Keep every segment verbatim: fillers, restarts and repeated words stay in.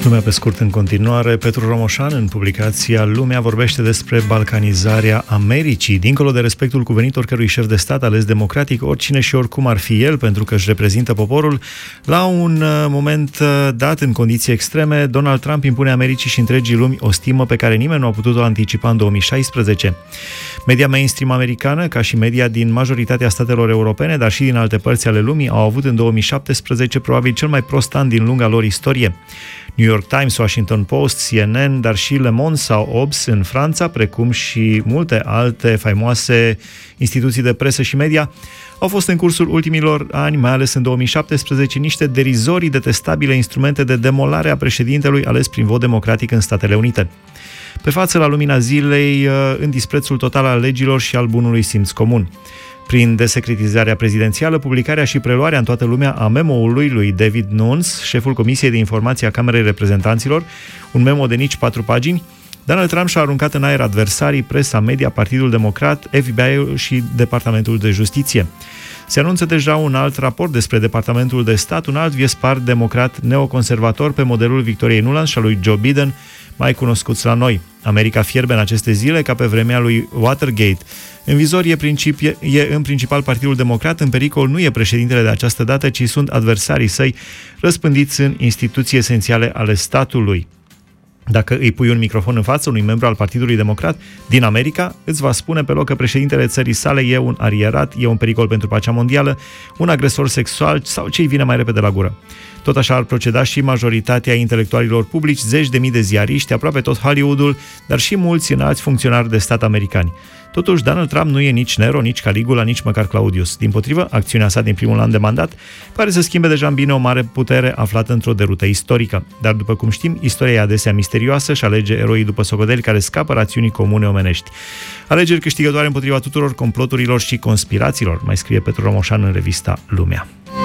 Lumea pe scurt în continuare. Petru Romoșan, în publicația Lumea, vorbește despre balcanizarea Americii. Dincolo de respectul cuvenit oricărui șef de stat ales democratic, oricine și oricum ar fi el, pentru că își reprezintă poporul, la un moment dat, în condiții extreme, Donald Trump impune Americii și întregii lumi o stimă pe care nimeni nu a putut-o anticipa în două mii șaisprezece. Media mainstream americană, ca și media din majoritatea statelor europene, dar și din alte părți ale lumii, au avut în două mii șaptesprezece probabil cel mai prost an din lunga lor istorie. New York Times, Washington Post, C N N, dar și Le Monde sau Obs în Franța, precum și multe alte faimoase instituții de presă și media, au fost în cursul ultimilor ani, mai ales în două mii șaptesprezece, niște derizorii detestabile instrumente de demolare a președintelui ales prin vot democratic în Statele Unite. Pe față, la lumina zilei, în disprețul total al legilor și al bunului simț comun. Prin desecretizarea prezidențială, publicarea și preluarea în toată lumea a memo-ului lui David Nunes, șeful Comisiei de Informație a Camerei Reprezentanților, un memo de nici patru pagini, Donald Trump și-a aruncat în aer adversarii, presa, media, Partidul Democrat, F B I-ul și Departamentul de Justiție. Se anunță deja un alt raport despre Departamentul de Stat, un alt viespar democrat neoconservator pe modelul Victoriei Nuland și a lui Joe Biden, mai cunoscuți la noi. America fierbe în aceste zile ca pe vremea lui Watergate. În vizor e, principi, e în principal Partidul Democrat, în pericol nu e președintele de această dată, ci sunt adversarii săi răspândiți în instituții esențiale ale statului. Dacă îi pui un microfon în față unui membru al Partidului Democrat din America, îți va spune pe loc că președintele țării sale e un arierat, e un pericol pentru pacea mondială, un agresor sexual sau ce-i vine mai repede la gură. Tot așa ar proceda și majoritatea intelectualilor publici, zeci de mii de ziariști, aproape tot Hollywoodul, dar și mulți înalți funcționari de stat americani. Totuși, Donald Trump nu e nici Nero, nici Caligula, nici măcar Claudius. Dimpotrivă, acțiunea sa din primul an de mandat pare să schimbe deja în bine o mare putere aflată într-o derută istorică. Dar, după cum știm, istoria e adesea misterioasă și alege eroi după socoteli care scapă rațiunii comune omenești. Alegeri câștigătoare împotriva tuturor comploturilor și conspirațiilor, mai scrie Petru Romoșan în revista Lumea.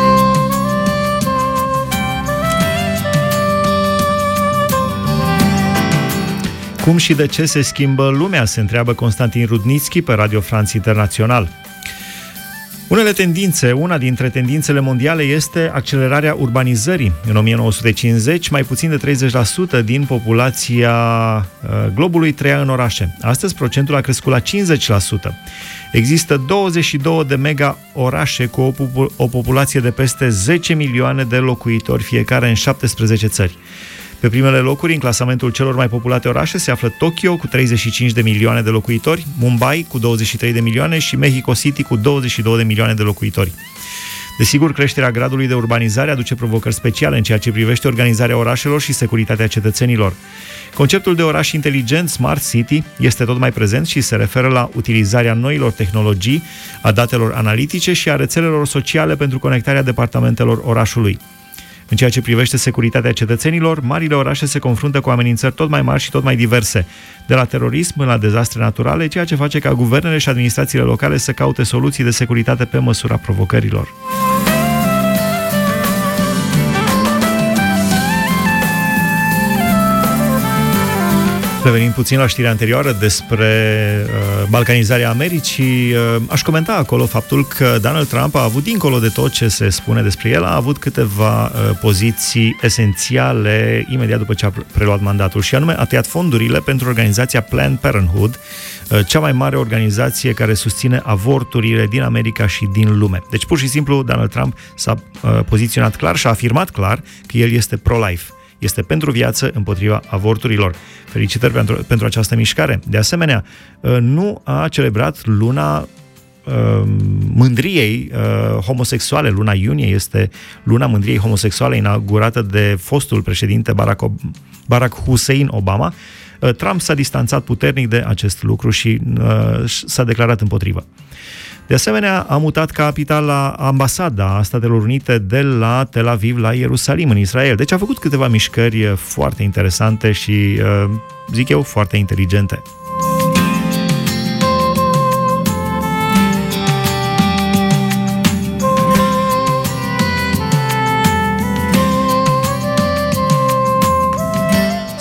Cum și de ce se schimbă lumea, se întreabă Constantin Rudnitsky pe Radio France International. Unele tendințe, una dintre tendințele mondiale este accelerarea urbanizării. În o mie nouă sute cincizeci, mai puțin de treizeci la sută din populația globului trăia în orașe. Astăzi, procentul a crescut la cincizeci la sută. Există douăzeci și două de mega-orașe cu o, popul- o populație de peste zece milioane de locuitori, fiecare în șaptesprezece țări. Pe primele locuri, în clasamentul celor mai populate orașe, se află Tokyo cu treizeci și cinci de milioane de locuitori, Mumbai cu douăzeci și trei de milioane și Mexico City cu douăzeci și două de milioane de locuitori. Desigur, creșterea gradului de urbanizare aduce provocări speciale în ceea ce privește organizarea orașelor și securitatea cetățenilor. Conceptul de oraș inteligent, Smart City, este tot mai prezent și se referă la utilizarea noilor tehnologii, a datelor analitice și a rețelelor sociale pentru conectarea departamentelor orașului. În ceea ce privește securitatea cetățenilor, marile orașe se confruntă cu amenințări tot mai mari și tot mai diverse, de la terorism la dezastre naturale, ceea ce face ca guvernele și administrațiile locale să caute soluții de securitate pe măsura provocărilor. Revenind puțin la știrea anterioară despre uh, balcanizarea Americii, uh, aș comenta acolo faptul că Donald Trump a avut, dincolo de tot ce se spune despre el, a avut câteva uh, poziții esențiale imediat după ce a preluat mandatul, și anume a tăiat fondurile pentru organizația Planned Parenthood, uh, cea mai mare organizație care susține avorturile din America și din lume. Deci, pur și simplu, Donald Trump s-a uh, poziționat clar și a afirmat clar că el este pro-life. Este pentru viață, împotriva avorturilor. Felicitări pentru, pentru această mișcare. De asemenea, nu a celebrat luna mândriei homosexuale. Luna iunie este luna mândriei homosexuale inaugurată de fostul președinte Barack, Barack Hussein Obama. Trump s-a distanțat puternic de acest lucru și s-a declarat împotrivă. De asemenea, a mutat capitala, ambasada a Statelor Unite de la Tel Aviv la Ierusalim, în Israel. Deci a făcut câteva mișcări foarte interesante și, zic eu, foarte inteligente.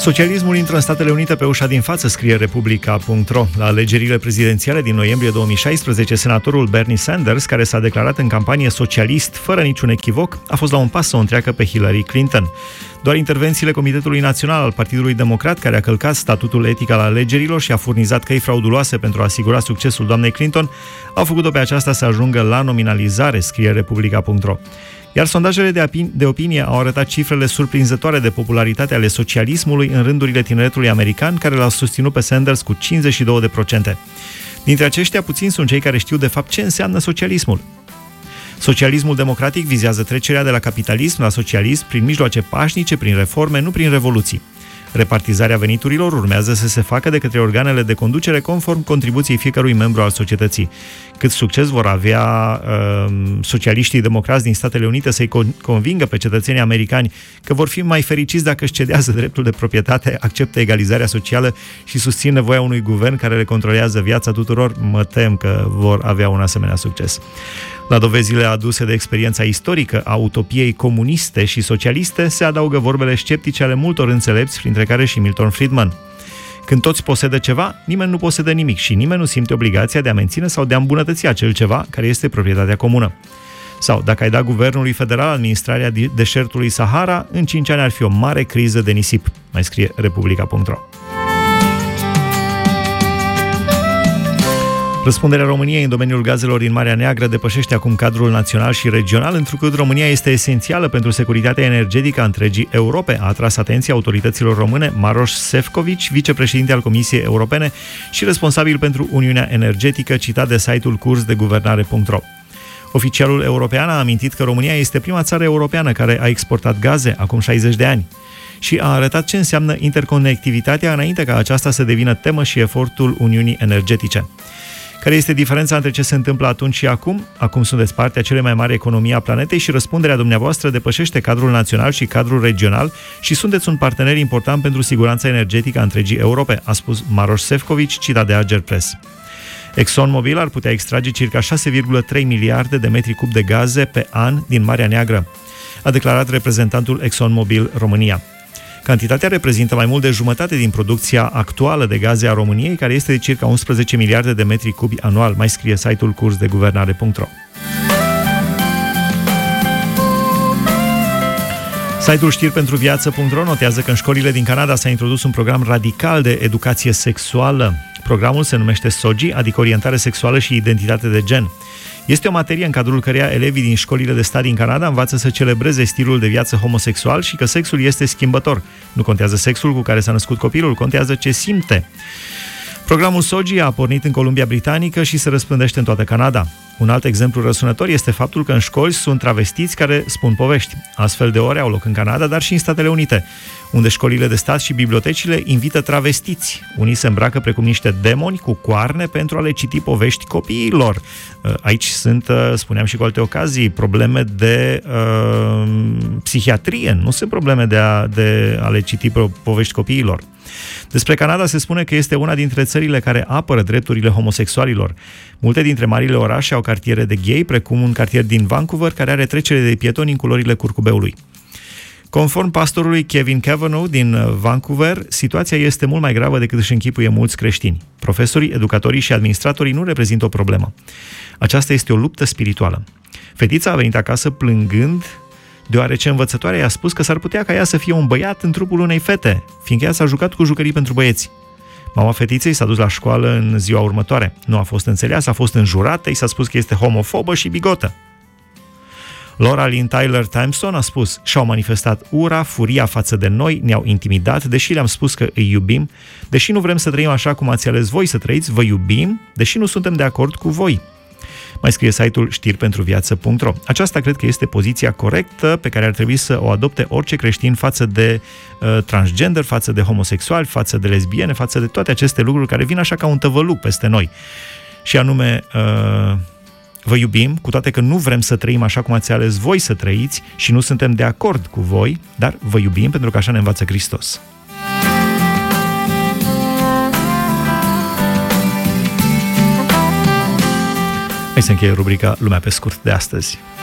Socialismul intră în Statele Unite pe ușa din față, scrie Republica punct ro. La alegerile prezidențiale din noiembrie două mii șaisprezece, senatorul Bernie Sanders, care s-a declarat în campanie socialist fără niciun echivoc, a fost la un pas să o întreacă pe Hillary Clinton. Doar intervențiile Comitetului Național al Partidului Democrat, care a călcat statutul etic al alegerilor și a furnizat căi frauduloase pentru a asigura succesul doamnei Clinton, au făcut-o pe aceasta să ajungă la nominalizare, scrie Republica punct ro. Iar sondajele de, opin- de opinie au arătat cifrele surprinzătoare de popularitate ale socialismului în rândurile tineretului american, care l-au susținut pe Sanders cu cincizeci și două la sută. Dintre aceștia, puțini sunt cei care știu de fapt ce înseamnă socialismul. Socialismul democratic vizează trecerea de la capitalism la socialism prin mijloace pașnice, prin reforme, nu prin revoluții. Repartizarea veniturilor urmează să se facă de către organele de conducere conform contribuției fiecărui membru al societății. Cât succes vor avea uh, socialiștii democrați din Statele Unite să-i convingă pe cetățenii americani că vor fi mai fericiți dacă își cedează dreptul de proprietate, acceptă egalizarea socială și susțin nevoia unui guvern care le controlează viața tuturor, mă tem că vor avea un asemenea succes. La dovezile aduse de experiența istorică a utopiei comuniste și socialiste se adaugă vorbele sceptice ale multor înțelepți, printre care și Milton Friedman. Când toți posedă ceva, nimeni nu posedă nimic și nimeni nu simte obligația de a menține sau de a îmbunătăți acel ceva care este proprietatea comună. Sau, dacă ai da guvernului federal administrarea deșertului Sahara, în cinci ani ar fi o mare criză de nisip, mai scrie Republica punct ro. Răspunderea României în domeniul gazelor din Marea Neagră depășește acum cadrul național și regional, întrucât România este esențială pentru securitatea energetică a întregii Europe, a atras atenția autorităților române Maroș Sefcovici, vicepreședinte al Comisiei Europene și responsabil pentru Uniunea Energetică, citat de site-ul curs de guvernare punct ro. Oficialul european a amintit că România este prima țară europeană care a exportat gaze acum șaizeci de ani și a arătat ce înseamnă interconectivitatea înainte ca aceasta să devină temă și efortul Uniunii Energetice. Care este diferența între ce se întâmplă atunci și acum? Acum sunteți partea cele mai mari economii a planetei și răspunderea dumneavoastră depășește cadrul național și cadrul regional și sunteți un partener important pentru siguranța energetică a întregii Europe, a spus Maroș Sefcovici, citat de Agerpres. ExxonMobil ar putea extrage circa șase virgulă trei miliarde de metri cub de gaze pe an din Marea Neagră, a declarat reprezentantul ExxonMobil România. Cantitatea reprezintă mai mult de jumătate din producția actuală de gaze a României, care este de circa unsprezece miliarde de metri cubi anual, mai scrie site-ul curs de guvernare punct ro. Site-ul știri pentru viață punct ro notează că în școlile din Canada s-a introdus un program radical de educație sexuală. Programul se numește S O G I, adică orientare sexuală și identitate de gen. Este o materie în cadrul căreia elevii din școlile de stat din Canada învață să celebreze stilul de viață homosexual și că sexul este schimbător. Nu contează sexul cu care s-a născut copilul, contează ce simte. Programul S O G I a pornit în Columbia Britanică și se răspândește în toată Canada. Un alt exemplu răsunător este faptul că în școli sunt travestiți care spun povești. Astfel de ore au loc în Canada, dar și în Statele Unite, unde școlile de stat și bibliotecile invită travestiți. Unii se îmbracă precum niște demoni cu coarne pentru a le citi povești copiilor. Aici sunt, spuneam și cu alte ocazii, probleme de uh, psihiatrie, nu sunt probleme de a, de a le citi povești copiilor. Despre Canada se spune că este una dintre țările care apără drepturile homosexualilor. Multe dintre marile orașe au cartiere de gay, precum un cartier din Vancouver, care are trecere de pietoni în culorile curcubeului. Conform pastorului Kevin Kavanagh din Vancouver, situația este mult mai gravă decât își închipuie mulți creștini. Profesorii, educatorii și administratorii nu reprezintă o problemă. Aceasta este o luptă spirituală. Fetița a venit acasă plângând, deoarece învățătoarea i-a spus că s-ar putea ca ea să fie un băiat în trupul unei fete, fiindcă ea s-a jucat cu jucării pentru băieți. Mama fetiței s-a dus la școală în ziua următoare. Nu a fost înțeleasă, a fost înjurată, i s-a spus că este homofobă și bigotă. Laura Lynn Tyler Thompson a spus: și-au manifestat ura, furia față de noi, ne-au intimidat, deși le-am spus că îi iubim, deși nu vrem să trăim așa cum ați ales voi să trăiți, vă iubim, deși nu suntem de acord cu voi. Mai scrie site-ul știri pentru viață punct ro. Aceasta cred că este poziția corectă pe care ar trebui să o adopte orice creștin față de uh, transgender, față de homosexuali, față de lesbiene, față de toate aceste lucruri care vin așa ca un tăvăluc peste noi. Și anume, uh, vă iubim, cu toate că nu vrem să trăim așa cum ați ales voi să trăiți și nu suntem de acord cu voi, dar vă iubim pentru că așa ne învață Hristos. Hai să încheie rubrica Lumea pe scurt de astăzi.